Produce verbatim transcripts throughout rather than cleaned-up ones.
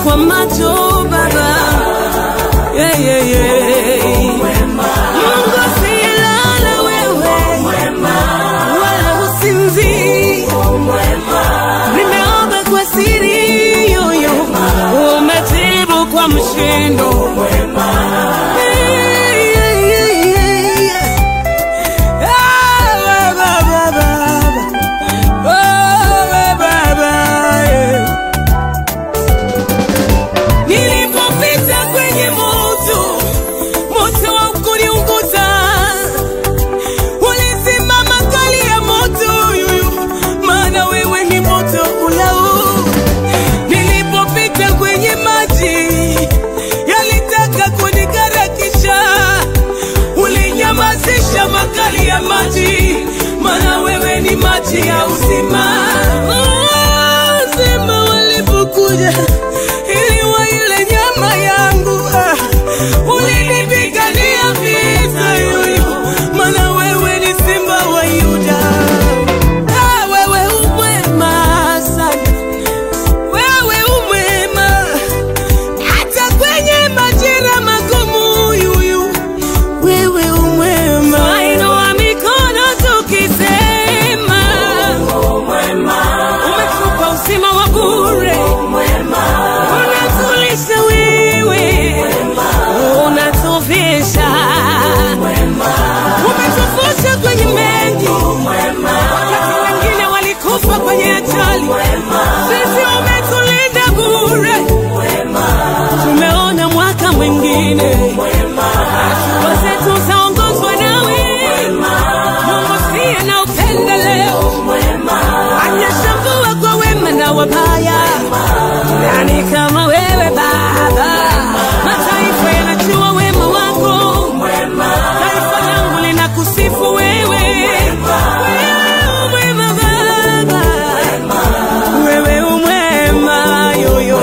kwa macho Baba. Yeah, yeah, yeah. Mungu asiyelala wewe, wala usinzi. Nimeomba kwa siri yoyo, umetibu kwa mshindo. Makali ya maji, maana wewe ni maji ya uzima. Uzima walipokuja ili waile nyama yangu, ulinipigania vita yoyo, maana wewe ni simba wa Yuda. Wewe umwema sana, wewe umwema hata kwenye majira magumu yuyu, wewe umwema. Uzima wa bure, unatulisha wewe, unatufisha, umetufusha kwenye mengi, wakati wengine walikufa kwenye ajali, sisi umetulinda bure, tumeona mwaka mwingine, hatua zetu zaongozwa nawe, Mungu siye na upendeleo, anyeshambua kwa wema na wabaya. Nani kama wewe Baba? Mataifa yanajua wema wako, taifa langu linakusifu wewe. Wewe umwema Baba, wewe umwema yoyo.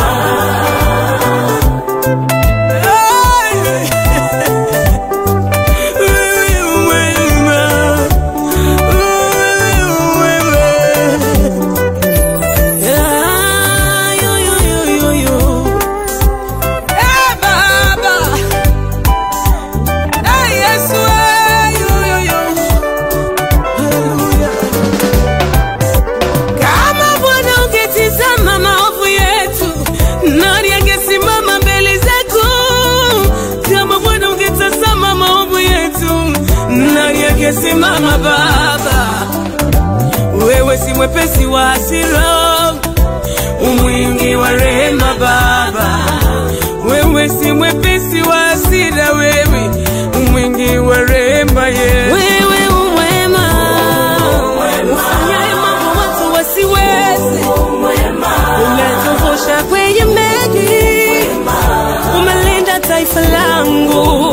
Simama Baba, wewe si mwepesi wa hasira, umwingi wa rehema Baba. Wewe si mwepesi wa hasira, wewe umwingi wa rehema. Yeah. Wewe umwema, ufanyaye mambo watu wasiweze, umetuvusha kwenye mengi, umelinda taifa langu.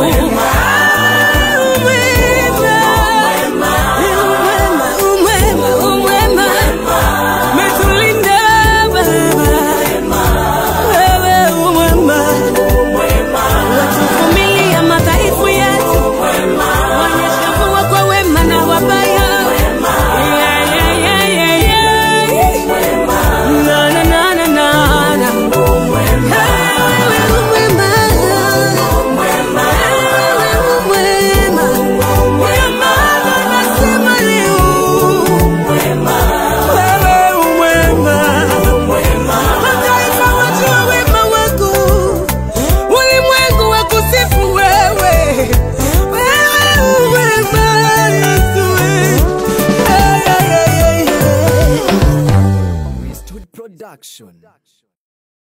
Production.